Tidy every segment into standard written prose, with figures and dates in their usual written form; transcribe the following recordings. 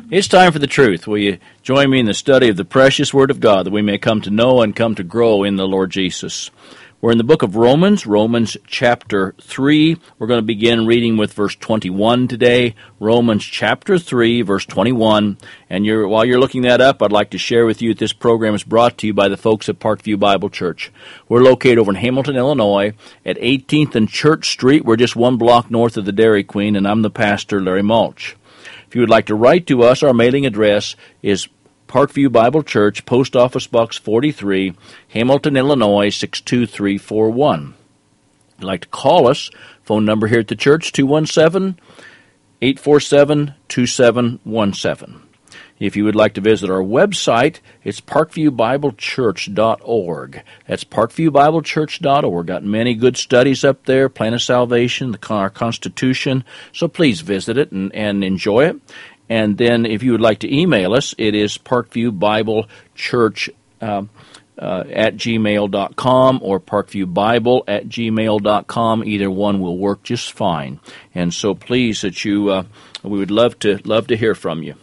It's time for the truth. Will you join me in the study of the precious Word of God that we may come to know and come to grow in the Lord Jesus? We're in the book of Romans chapter 3. We're going to begin reading with verse 21 today. Romans chapter 3, verse 21. And while you're looking that up, I'd like to share with you that this program is brought to you by the folks at Parkview Bible Church. We're located over in Hamilton, Illinois, at 18th and Church Street. We're just one block north of the Dairy Queen, and I'm the pastor, Larry Mulch. If you would like to write to us, our mailing address is Parkview Bible Church, Post Office Box 43, Hamilton, Illinois, 62341. If you'd like to call us, phone number here at the church, 217-847-2717. If you would like to visit our website, it's parkviewbiblechurch.org. That's parkviewbiblechurch.org. Got many good studies up there, Plan of Salvation, our Constitution. So please visit it and enjoy it. And then if you would like to email us, it is parkviewbiblechurch at gmail.com or parkviewbible@gmail.com. Either one will work just fine. And so please that we would love to hear from you.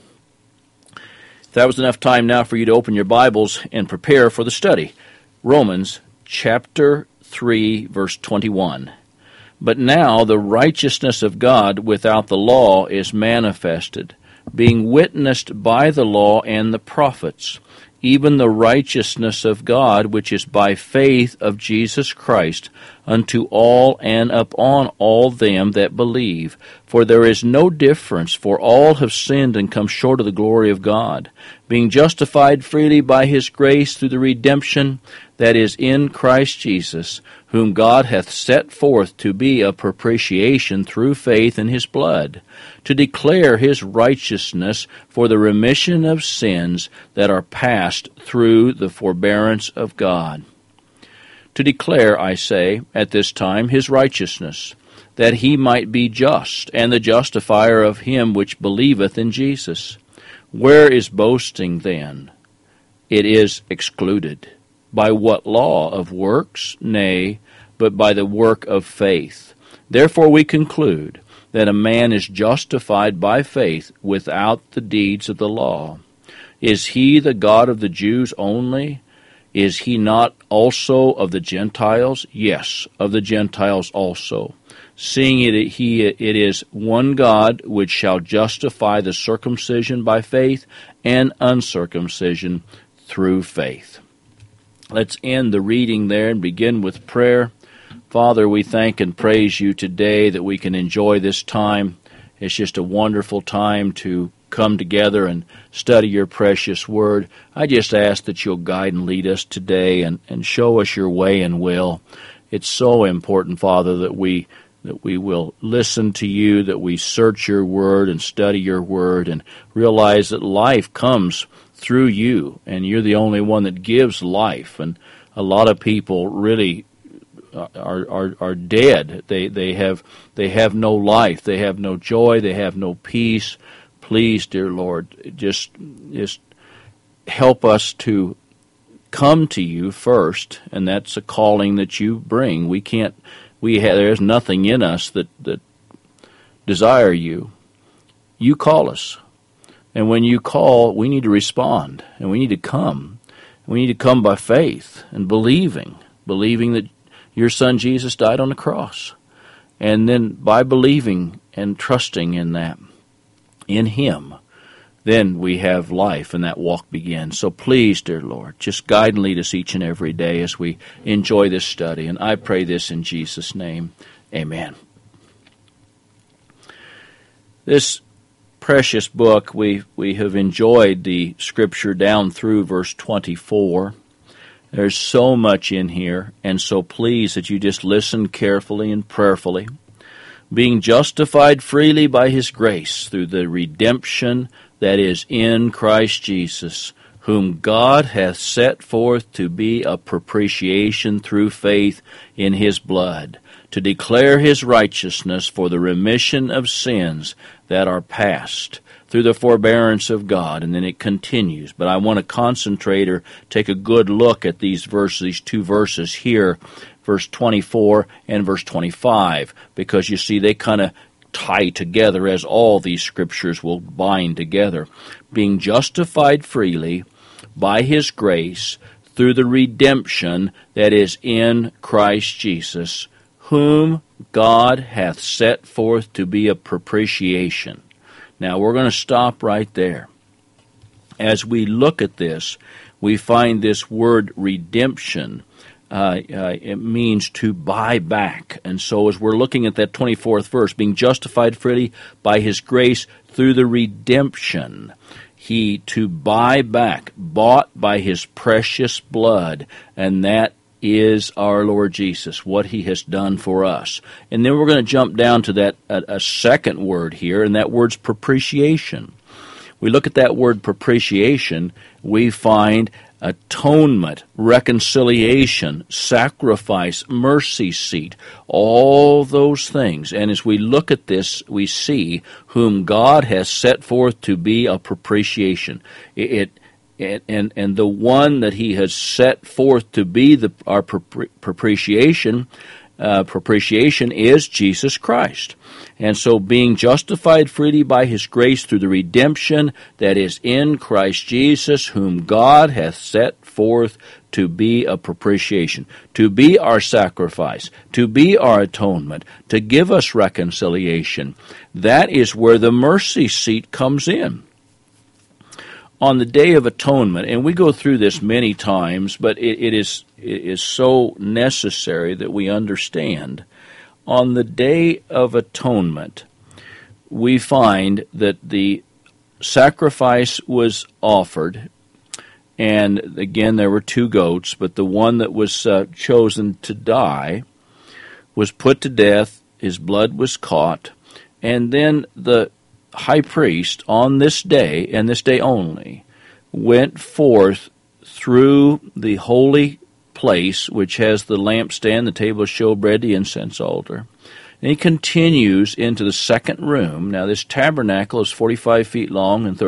That was enough time now for you to open your Bibles and prepare for the study. Romans chapter 3, verse 21. But now the righteousness of God without the law is manifested, being witnessed by the law and the prophets, even the righteousness of God which is by faith of Jesus Christ, unto all and upon all them that believe. For there is no difference, for all have sinned and come short of the glory of God, being justified freely by his grace through the redemption that is in Christ Jesus, whom God hath set forth to be a propitiation through faith in his blood, to declare his righteousness for the remission of sins that are past through the forbearance of God. To declare, I say, at this time his righteousness, that he might be just, and the justifier of him which believeth in Jesus. Where is boasting then? It is excluded. By what law? Of works? Nay, but by the work of faith. Therefore we conclude that a man is justified by faith without the deeds of the law. Is he the God of the Jews only? Is he not also of the Gentiles? Yes, of the Gentiles also. Seeing it is one God which shall justify the circumcision by faith and uncircumcision through faith. Let's end the reading there and begin with prayer. Father, we thank and praise you today that we can enjoy this time. It's just a wonderful time to come together and study your precious word. I just ask that you'll guide and lead us today and show us your way and will. It's so important, Father, that we will listen to you, that we search your word and study your word and realize that life comes through you, and you're the only one that gives life. And a lot of people really are dead. They have no life. They have no joy. They have no peace. Please, dear Lord, just help us to come to you first, and that's a calling that you bring. There's nothing in us that desire you. You call us, and when you call, we need to respond, and we need to come. We need to come by faith and believing that your Son Jesus died on the cross, and then by believing and trusting in that, in him, then we have life, and that walk begins. So please, dear Lord, just guide and lead us each and every day as we enjoy this study. And I pray this in Jesus' name. Amen. This precious book, we have enjoyed the scripture down through verse 24. There's so much in here, and so please that you just listen carefully and prayerfully. Being justified freely by his grace through the redemption that is in Christ Jesus, whom God hath set forth to be a propitiation through faith in his blood, to declare his righteousness for the remission of sins that are past through the forbearance of God. And then it continues. But I want to concentrate or take a good look at these two verses here, verse 24 and verse 25, because you see they kind of tie together as all these scriptures will bind together. Being justified freely by his grace through the redemption that is in Christ Jesus, whom God hath set forth to be a propitiation. Now we're going to stop right there. As we look at this, we find this word redemption. It means to buy back. And so as we're looking at that 24th verse, being justified freely by his grace through the redemption, he to buy back, bought by his precious blood, and that is our Lord Jesus, what he has done for us. And then we're going to jump down to that a second word here, and that word's propitiation. We look at that word propitiation, we find atonement, reconciliation, sacrifice, mercy seat, all those things. And as we look at this, we see whom God has set forth to be a propitiation. And the one that he has set forth to be our propitiation is Jesus Christ. And so being justified freely by his grace through the redemption that is in Christ Jesus, whom God hath set forth to be a propitiation, to be our sacrifice, to be our atonement, to give us reconciliation. That is where the mercy seat comes in. On the Day of Atonement, and we go through this many times, but it is so necessary that we understand. On the Day of Atonement, we find that the sacrifice was offered, and again there were 2 goats, but the one that was chosen to die was put to death, his blood was caught, and then the high priest on this day, and this day only, went forth through the holy place, which has the lampstand, the table of showbread, the incense altar. And he continues into the second room. Now this tabernacle is 45 feet long and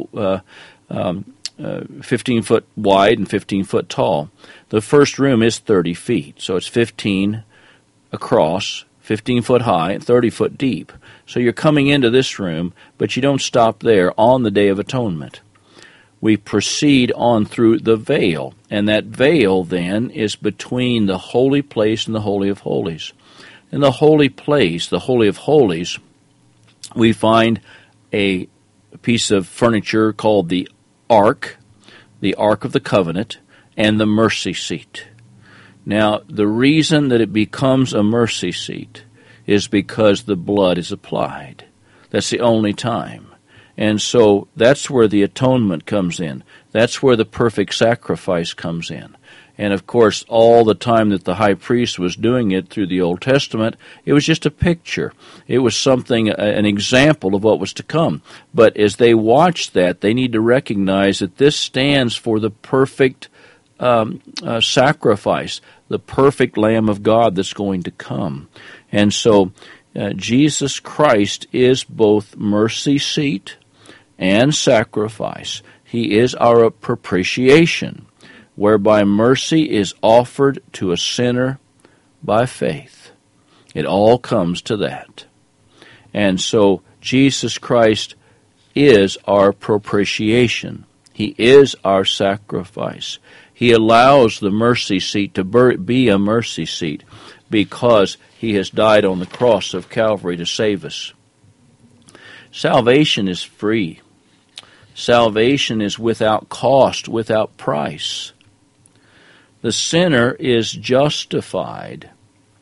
15 foot wide and 15 foot tall. The first room is 30 feet, so it's 15 across, 15 foot high, and 30 foot deep. So you're coming into this room, but you don't stop there on the Day of Atonement. We proceed on through the veil, and that veil then is between the holy place and the Holy of Holies. In the holy place, the Holy of Holies, we find a piece of furniture called the Ark of the Covenant, and the mercy seat. Now, the reason that it becomes a mercy seat is because the blood is applied. That's the only time. And so that's where the atonement comes in. That's where the perfect sacrifice comes in. And of course, all the time that the high priest was doing it through the Old Testament, it was just a picture. It was something, an example of what was to come. But as they watch that, they need to recognize that this stands for the perfect sacrifice, the perfect Lamb of God that's going to come. And so Jesus Christ is both mercy seat and sacrifice. He is our propitiation, whereby mercy is offered to a sinner by faith. It all comes to that. And so Jesus Christ is our propitiation. He is our sacrifice. He allows the mercy seat to be a mercy seat because he has died on the cross of Calvary to save us. Salvation is free. Salvation is without cost, without price. The sinner is justified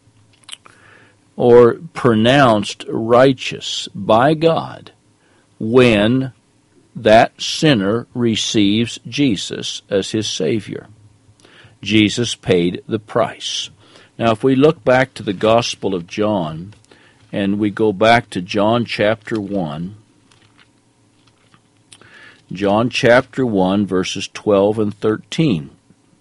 or pronounced righteous by God when that sinner receives Jesus as his Savior. Jesus paid the price. Now, if we look back to the Gospel of John, and we go back to John chapter 1, John chapter 1, verses 12 and 13.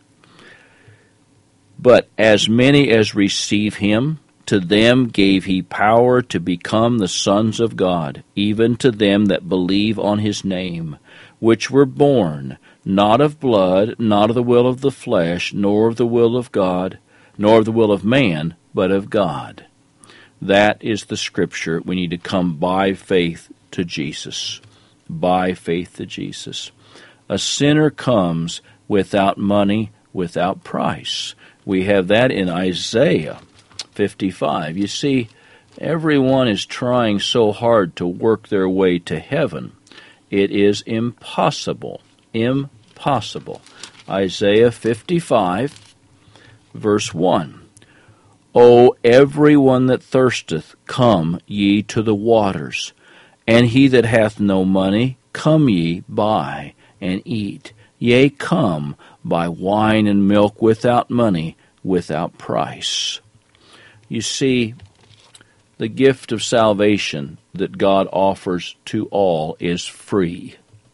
But as many as receive him, to them gave he power to become the sons of God, even to them that believe on his name, which were born, not of blood, not of the will of the flesh, nor of the will of God, nor of the will of man, but of God. That is the Scripture. We need to come by faith to Jesus. By faith to Jesus. A sinner comes without money, without price. We have that in Isaiah 55. You see, everyone is trying so hard to work their way to heaven. It is impossible. Impossible. Isaiah 55, verse 1. O everyone that thirsteth, come ye to the waters, and he that hath no money, come ye, buy and eat. Yea, come, buy wine and milk without money, without price. You see, the gift of salvation that God offers to all is free.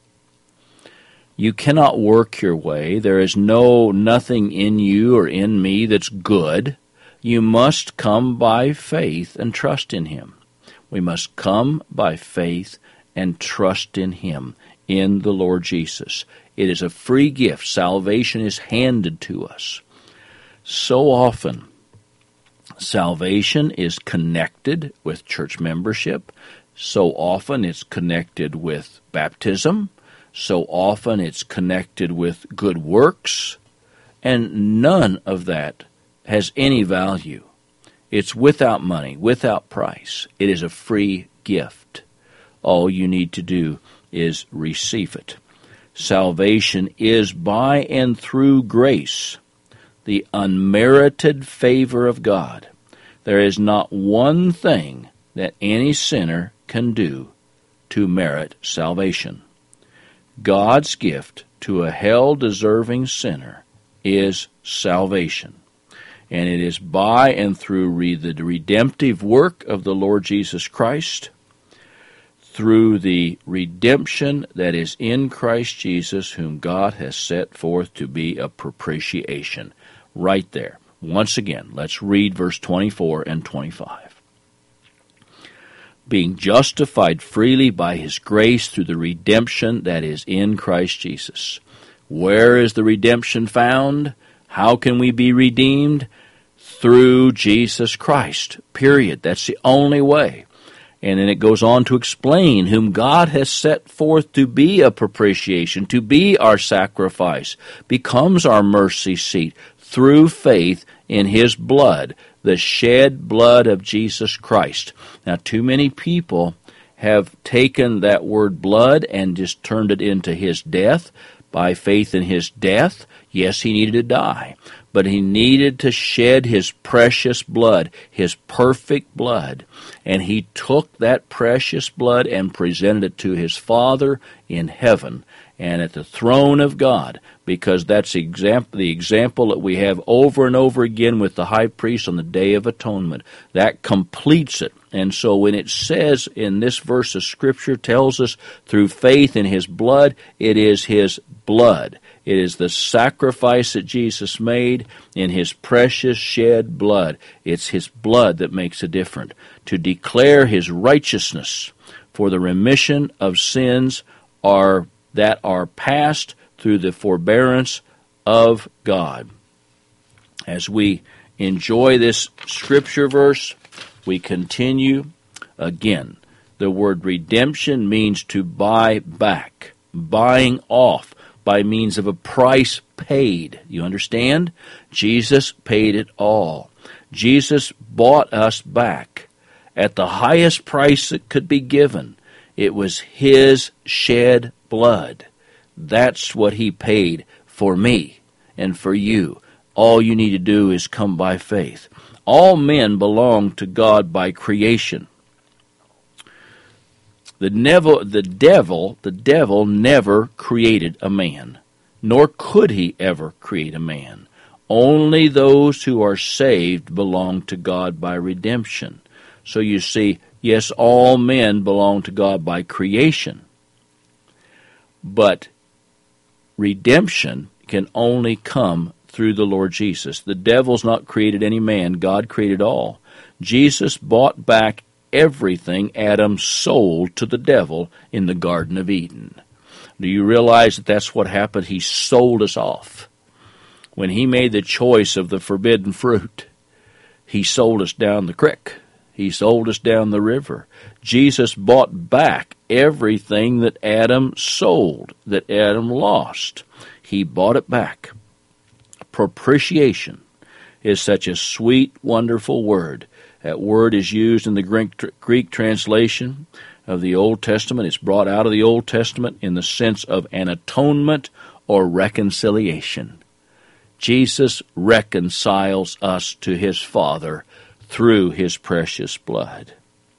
You cannot work your way. There is nothing in you or in me that's good. You must come by faith and trust in Him. We must come by faith and trust in Him, in the Lord Jesus. It is a free gift. Salvation is handed to us. So often, salvation is connected with church membership. So often it's connected with baptism. So often it's connected with good works. And none of that has any value. It's without money, without price. It is a free gift. All you need to do is receive it. Salvation is by and through grace, the unmerited favor of God. There is not one thing that any sinner can do to merit salvation. God's gift to a hell-deserving sinner is salvation. And it is by and through the redemptive work of the Lord Jesus Christ, through the redemption that is in Christ Jesus, whom God has set forth to be a propitiation. Right there. Once again, let's read verse 24 and 25. Being justified freely by His grace through the redemption that is in Christ Jesus. Where is the redemption found? How can we be redeemed? Through Jesus Christ, period. That's the only way. And then it goes on to explain whom God has set forth to be a propitiation, to be our sacrifice, becomes our mercy seat through faith in His blood, the shed blood of Jesus Christ. Now, too many people have taken that word blood and just turned it into His death. By faith in His death, yes, He needed to die, but He needed to shed His precious blood, His perfect blood, and He took that precious blood and presented it to His Father in heaven and at the throne of God, because that's the example that we have over and over again with the high priest on the Day of Atonement. That completes it. And so when it says in this verse of Scripture, tells us through faith in His blood, it is His blood. It is the sacrifice that Jesus made in His precious shed blood. It's His blood that makes a difference. To declare His righteousness for the remission of sins that are passed through the forbearance of God. As we enjoy this Scripture verse, we continue again. The word redemption means to buy back, buying off by means of a price paid. You understand? Jesus paid it all. Jesus bought us back at the highest price that could be given. It was His shed blood. That's what He paid for me and for you. All you need to do is come by faith. All men belong to God by creation. The devil never created a man, nor could he ever create a man. Only those who are saved belong to God by redemption. So you see, yes, all men belong to God by creation, but redemption can only come through the Lord Jesus. The devil's not created any man. God created all. Jesus bought back everything Adam sold to the devil in the Garden of Eden. Do you realize that that's what happened? He sold us off. When He made the choice of the forbidden fruit, He sold us down the creek. He sold us down the river. Jesus bought back everything that Adam sold, that Adam lost. He bought it back. Propitiation is such a sweet, wonderful word. That word is used in the Greek translation of the Old Testament. It's brought out of the Old Testament in the sense of an atonement or reconciliation. Jesus reconciles us to his Father through his precious blood.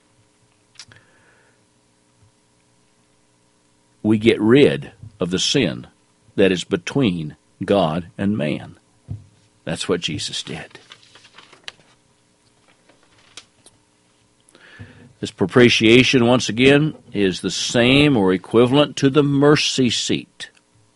We get rid of the sin that is between God and man. That's what Jesus did. This propitiation, once again, is the same or equivalent to the mercy seat.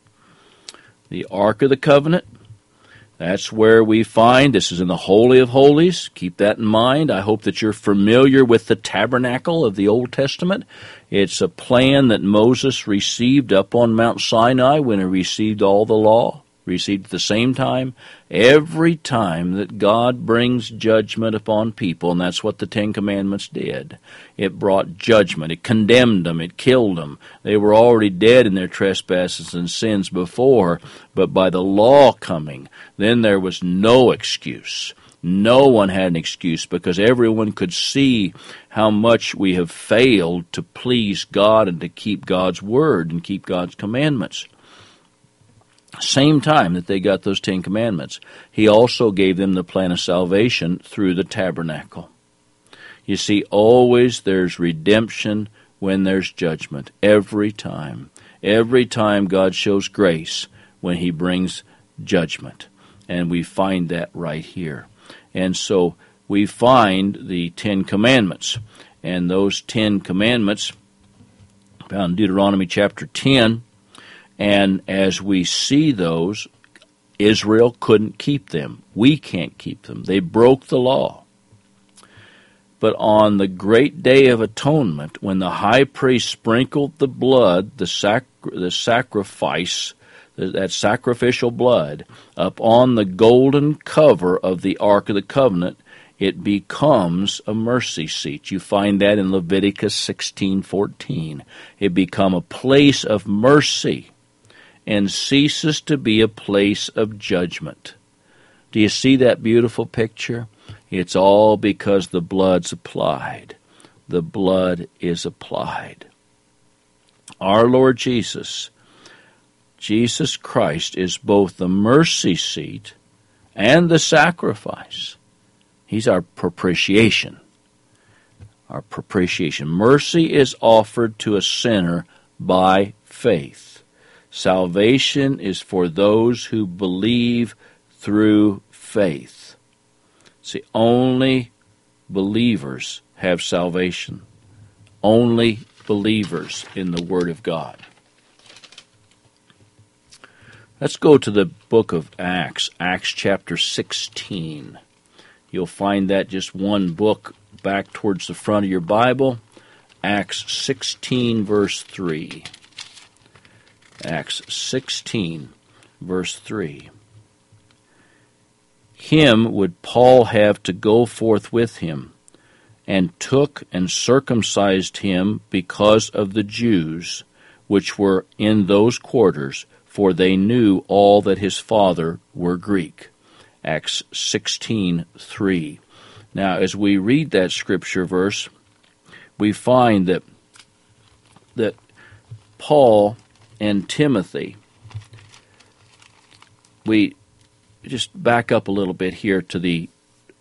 The Ark of the Covenant, that's where we find, this is in the Holy of Holies. Keep that in mind. I hope that you're familiar with the tabernacle of the Old Testament. It's a plan that Moses received up on Mount Sinai when he received all the law, received at the same time. Every time that God brings judgment upon people, and that's what the Ten Commandments did. It brought judgment. It condemned them. It killed them. They were already dead in their trespasses and sins before, but by the law coming, then there was no excuse. No one had an excuse because everyone could see how much we have failed to please God and to keep God's word and keep God's commandments. Same time that they got those 10 commandments, he also gave them the plan of salvation through the tabernacle. You see, always there's redemption when there's judgment. Every time. Every time God shows grace when he brings judgment. And we find that right here. And so we find the 10 commandments. And those 10 commandments, found in Deuteronomy chapter 10, and as we see those, Israel couldn't keep them. We can't keep them. They broke the law. But on the great day of atonement, when the high priest sprinkled the blood, the sacrifice, that sacrificial blood, upon the golden cover of the Ark of the Covenant, it becomes a mercy seat. You find that in Leviticus 16:14. It become a place of mercy and ceases to be a place of judgment. Do you see that beautiful picture? It's all because the blood's applied. The blood is applied. Our Lord Jesus, Jesus Christ, is both the mercy seat and the sacrifice. He's our propitiation. Our propitiation. Mercy is offered to a sinner by faith. Salvation is for those who believe through faith. See, only believers have salvation. Only believers in the Word of God. Let's go to the book of Acts, Acts chapter 16. You'll find that just one book back towards the front of your Bible. Acts 16, verse 3. Acts 16, verse 3. Him would Paul have to go forth with him, and took and circumcised him because of the Jews which were in those quarters, for they knew all that his father were Greek. Acts 16:3. Now, as we read that scripture verse, we find that Paul and Timothy, we just back up a little bit here to the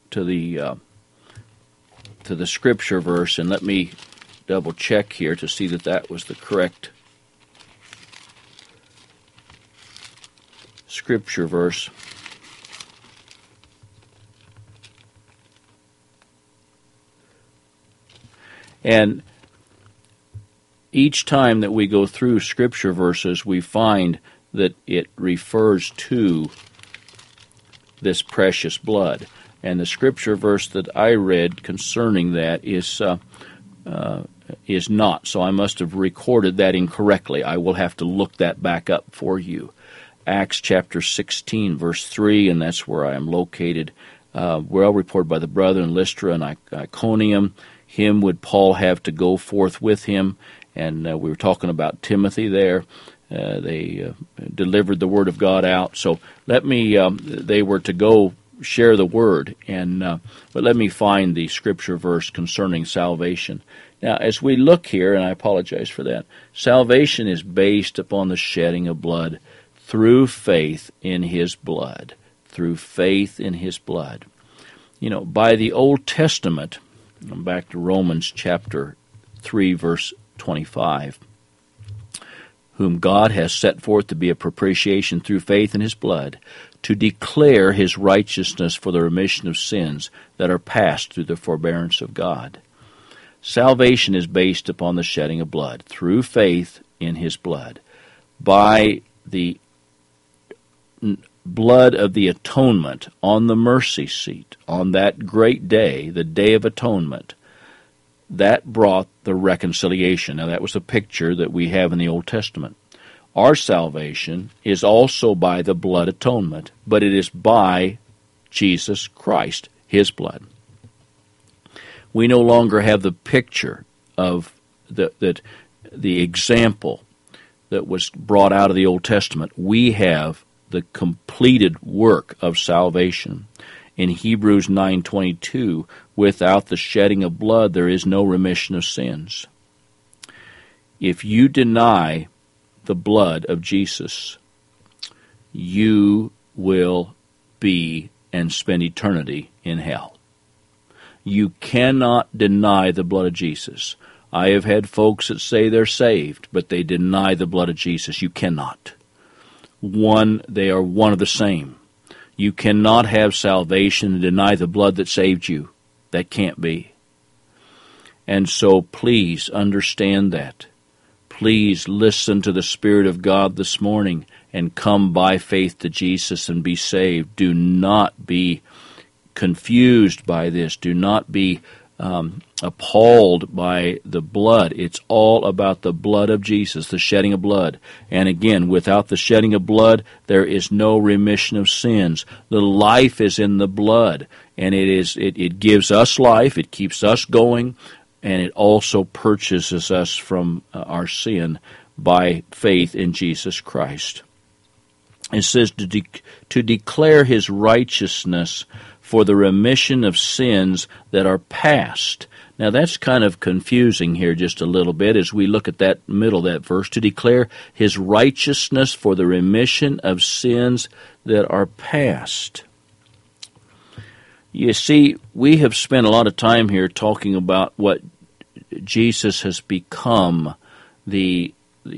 scripture verse, and let me double check here to see that that was the correct scripture verse. And each time that we go through scripture verses, we find that it refers to this precious blood. And the scripture verse that I read concerning that is not, so I must have recorded that incorrectly. I will have to look that back up for you. Acts chapter 16, verse 3, and that's where I am located. well reported by the brother in Lystra and Iconium. Him would Paul have to go forth with him, and we were talking about Timothy there. They delivered the word of God out. So they were to go share the word, but let me find the scripture verse concerning salvation. Now, as we look here, and I apologize for that, salvation is based upon the shedding of blood through faith in His blood. Through faith in His blood. By the Old Testament, back to Romans chapter 3, verse 25, whom God has set forth to be a propitiation through faith in His blood, to declare His righteousness for the remission of sins that are past through the forbearance of God. Salvation is based upon the shedding of blood, through faith in His blood. By the blood of the atonement on the mercy seat, on that great day, the Day of Atonement, that brought the reconciliation. Now, that was a picture that we have in the Old Testament. Our salvation is also by the blood atonement, but it is by Jesus Christ, His blood. We no longer have the picture of the example that was brought out of the Old Testament. We have the completed work of salvation. In Hebrews 9:22, without the shedding of blood, there is no remission of sins. If you deny the blood of Jesus, you will be and spend eternity in hell. You cannot deny the blood of Jesus. I have had folks that say they're saved, but they deny the blood of Jesus. You cannot. They are one of the same. You cannot have salvation and deny the blood that saved you. That can't be. And so please understand that. Please listen to the Spirit of God this morning and come by faith to Jesus and be saved. Do not be confused by this. Do not be appalled by the blood. It's all about the blood of Jesus, the shedding of blood. And again, without the shedding of blood, there is no remission of sins. The life is in the blood, and it gives us life, it keeps us going, and it also purchases us from our sin by faith in Jesus Christ. It says to declare His righteousness for the remission of sins that are past. Now that's kind of confusing here just a little bit as we look at that middle of that verse, to declare His righteousness for the remission of sins that are past. You see, we have spent a lot of time here talking about what Jesus has become, the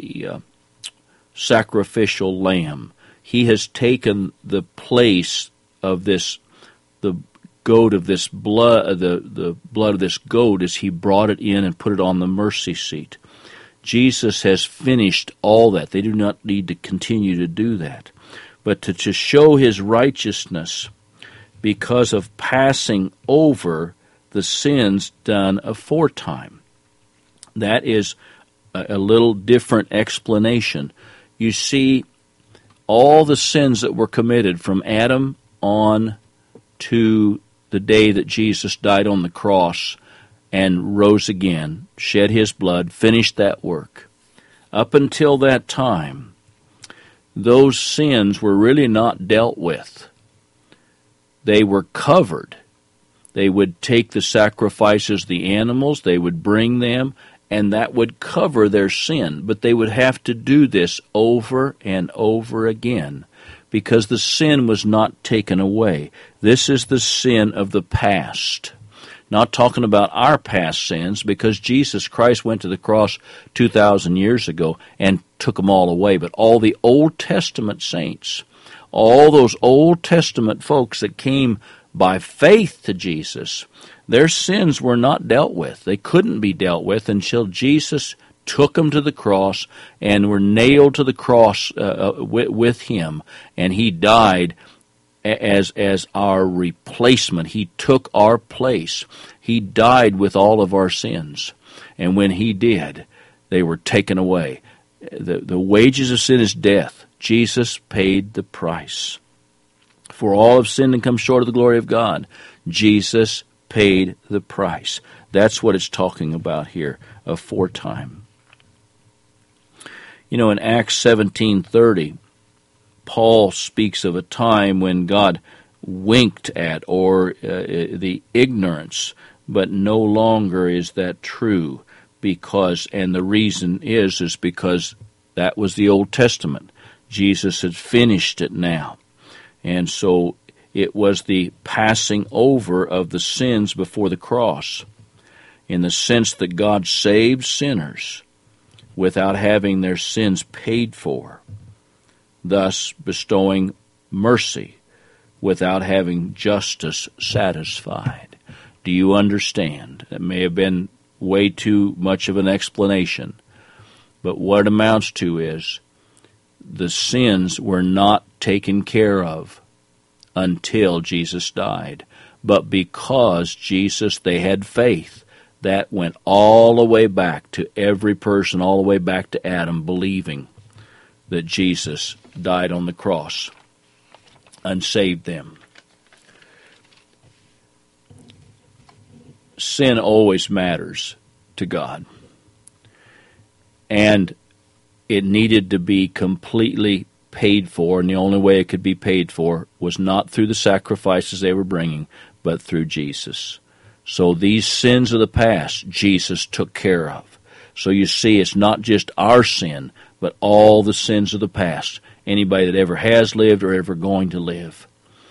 sacrificial lamb. He has taken the place of the goat of this blood, the blood of this goat, as He brought it in and put it on the mercy seat. Jesus has finished all that. They do not need to continue to do that. But to show His righteousness because of passing over the sins done aforetime. That is a little different explanation. You see, all the sins that were committed from Adam on to the day that Jesus died on the cross and rose again, shed His blood, finished that work. Up until that time, those sins were really not dealt with. They were covered. They would take the sacrifices, the animals, they would bring them, and that would cover their sin. But they would have to do this over and over again, because the sin was not taken away. This is the sin of the past. Not talking about our past sins, because Jesus Christ went to the cross 2,000 years ago and took them all away. But all the Old Testament saints, all those Old Testament folks that came by faith to Jesus, their sins were not dealt with. They couldn't be dealt with until Jesus took them to the cross and were nailed to the cross with Him, and He died as our replacement. He took our place. He died with all of our sins, and when He did, they were taken away. The wages of sin is death. Jesus paid the price For all have sinned and come short of the glory of God. Jesus paid the price. That's what it's talking about here, aforetime. You know, in Acts 17:30, Paul speaks of a time when God winked at, or the ignorance, but no longer is that true, because, and the reason is because that was the Old Testament. Jesus had finished it now. And so it was the passing over of the sins before the cross, in the sense that God saved sinners without having their sins paid for, thus bestowing mercy without having justice satisfied. Do you understand? That may have been way too much of an explanation, but what it amounts to is the sins were not taken care of until Jesus died. But because Jesus, they had faith, that went all the way back to every person, all the way back to Adam, believing that Jesus died on the cross and saved them. Sin always matters to God. And it needed to be completely paid for, and the only way it could be paid for was not through the sacrifices they were bringing, but through Jesus. So these sins of the past, Jesus took care of. So you see, it's not just our sin, but all the sins of the past. Anybody that ever has lived or ever going to live.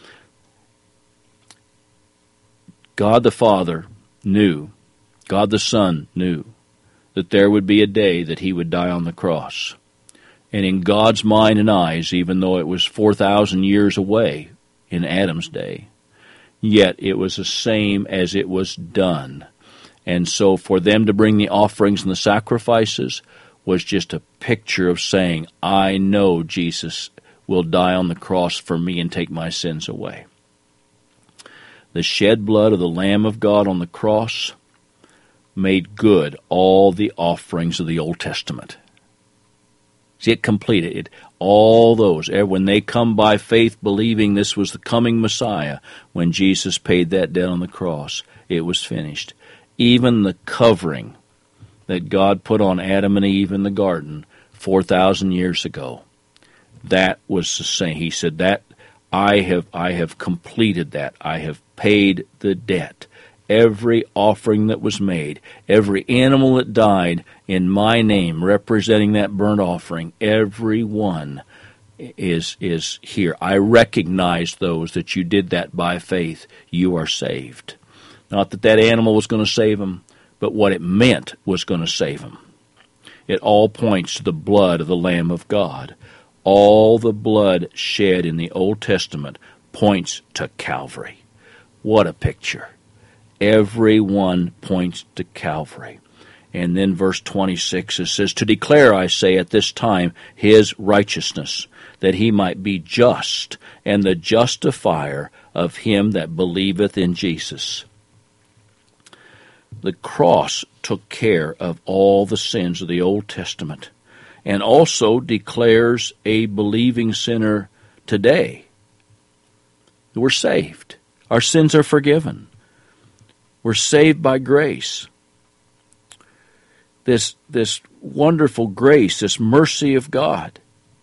God the Father knew, God the Son knew, that there would be a day that he would die on the cross. And in God's mind and eyes, even though it was 4,000 years away in Adam's day, yet it was the same as it was done. And so for them to bring the offerings and the sacrifices was just a picture of saying, I know Jesus will die on the cross for me and take my sins away. The shed blood of the Lamb of God on the cross made good all the offerings of the Old Testament. See, it completed it. All those, when they come by faith believing this was the coming Messiah, when Jesus paid that debt on the cross, it was finished. Even the covering that God put on Adam and Eve in the garden 4,000 years ago, that was the same. He said that I have completed that. I have paid the debt. Every offering that was made, every animal that died in my name, representing that burnt offering, every one is here. I recognize those that you did that by faith. You are saved. Not that that animal was going to save them, but what it meant was going to save them. It all points to the blood of the Lamb of God. All the blood shed in the Old Testament points to Calvary. What a picture. Every one points to Calvary. And then verse 26, it says, To declare, I say, at this time, his righteousness, that he might be just, and the justifier of him that believeth in Jesus. The cross took care of all the sins of the Old Testament, and also declares a believing sinner today. We're saved. Our sins are forgiven. We're saved by grace. This wonderful grace, this mercy of God.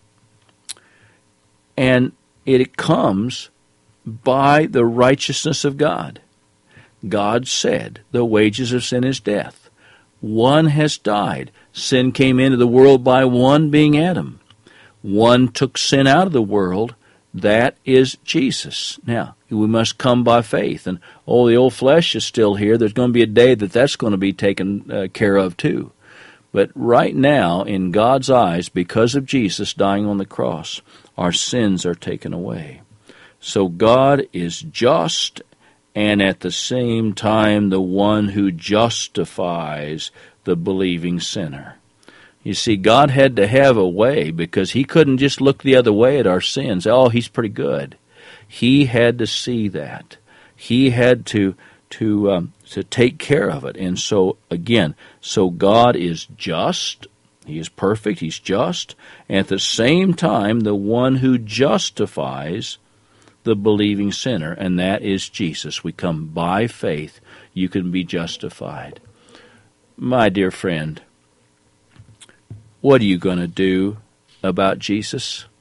And it comes by the righteousness of God. God said, the wages of sin is death. One has died. Sin came into the world by one, being Adam. One took sin out of the world. That is Jesus. Now, we must come by faith. And, the old flesh is still here. There's going to be a day that that's going to be taken care of too. But right now, in God's eyes, because of Jesus dying on the cross, our sins are taken away. So God is just, and at the same time, the one who justifies the believing sinner. You see, God had to have a way, because he couldn't just look the other way at our sins. Oh, he's pretty good. He had to see that. He had to take care of it. And so, again, so God is just. He is perfect. He's just. And at the same time, the one who justifies the believing sinner, and that is Jesus. We come by faith. You can be justified. My dear friend, what are you going to do about Jesus?